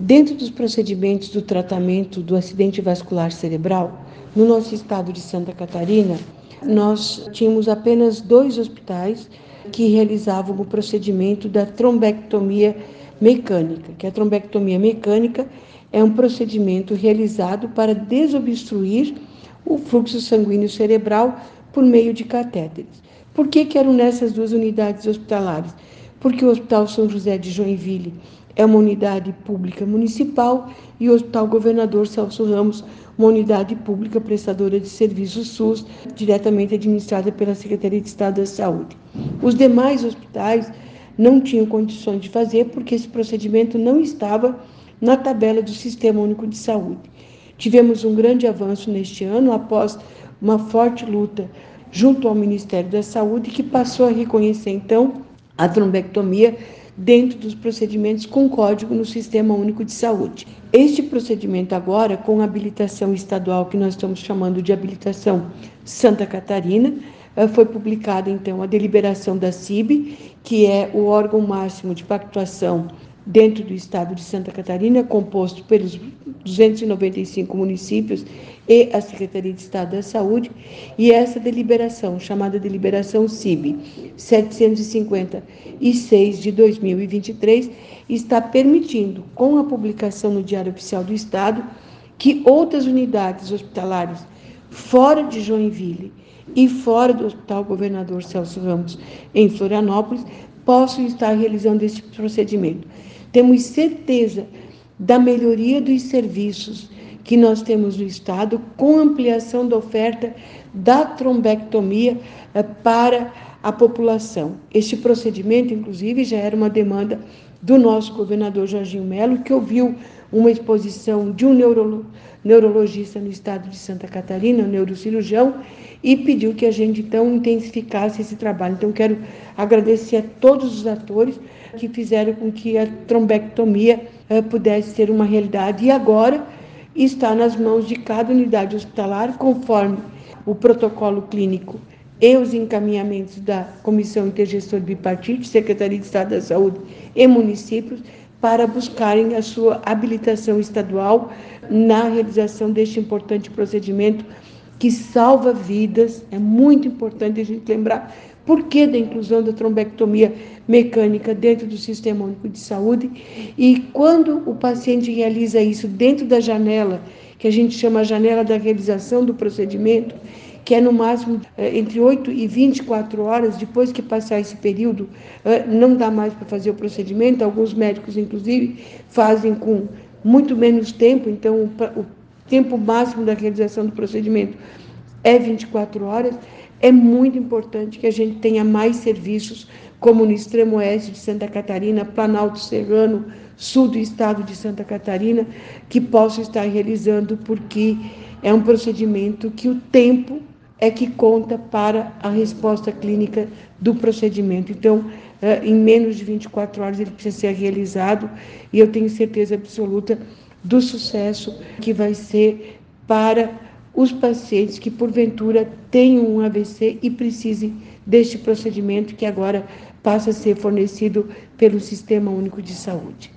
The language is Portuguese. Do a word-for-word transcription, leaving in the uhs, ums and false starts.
Dentro dos procedimentos do tratamento do acidente vascular cerebral, no nosso estado de Santa Catarina, nós tínhamos apenas dois hospitais que realizavam o procedimento da trombectomia mecânica, que a trombectomia mecânica é um procedimento realizado para desobstruir o fluxo sanguíneo cerebral por meio de catéteres. Por que que eram nessas duas unidades hospitalares? Porque o Hospital São José de Joinville é uma unidade pública municipal e o Hospital Governador Celso Ramos, uma unidade pública prestadora de serviços SUS, diretamente administrada pela Secretaria de Estado da Saúde. Os demais hospitais não tinham condições de fazer porque esse procedimento não estava na tabela do Sistema Único de Saúde. Tivemos um grande avanço neste ano, após uma forte luta junto ao Ministério da Saúde, que passou a reconhecer, então, a trombectomia dentro dos procedimentos com código no Sistema Único de Saúde. Este procedimento agora, com habilitação estadual, que nós estamos chamando de habilitação Santa Catarina, foi publicada, então, a deliberação da C I B, que é o órgão máximo de pactuação dentro do estado de Santa Catarina, composto pelos duzentos e noventa e cinco municípios e a Secretaria de Estado da Saúde, e essa deliberação, chamada deliberação C I B setecentos e cinquenta e seis de dois mil e vinte e três, está permitindo, com a publicação no Diário Oficial do Estado, que outras unidades hospitalares fora de Joinville e fora do Hospital Governador Celso Ramos, em Florianópolis, possam estar realizando esse procedimento. Temos certeza da melhoria dos serviços que nós temos no Estado, com ampliação da oferta da trombectomia eh, para a população. Este procedimento, inclusive, já era uma demanda do nosso governador Jorginho Melo, que ouviu uma exposição de um neuro, neurologista no estado de Santa Catarina, um neurocirurgião, e pediu que a gente, então, intensificasse esse trabalho. Então, quero agradecer a todos os atores que fizeram com que a trombectomia eh, pudesse ser uma realidade, e agora está nas mãos de cada unidade hospitalar, conforme o protocolo clínico e os encaminhamentos da Comissão Intergestor Bipartite, Secretaria de Estado da Saúde e municípios, para buscarem a sua habilitação estadual na realização deste importante procedimento que salva vidas. É muito importante a gente lembrar por que da inclusão da trombectomia mecânica dentro do Sistema Único de Saúde, e quando o paciente realiza isso dentro da janela, que a gente chama a janela da realização do procedimento, que é no máximo entre oito e vinte e quatro horas, depois que passar esse período, não dá mais para fazer o procedimento. Alguns médicos, inclusive, fazem com muito menos tempo, então o tempo máximo da realização do procedimento é vinte e quatro horas. É muito importante que a gente tenha mais serviços, como no extremo oeste de Santa Catarina, Planalto Serrano, sul do estado de Santa Catarina, que possam estar realizando, porque é um procedimento que o tempo é que conta para a resposta clínica do procedimento. Então, em menos de vinte e quatro horas ele precisa ser realizado, e eu tenho certeza absoluta do sucesso que vai ser para os pacientes que, porventura, tenham um A V C e precisem deste procedimento, que agora passa a ser fornecido pelo Sistema Único de Saúde.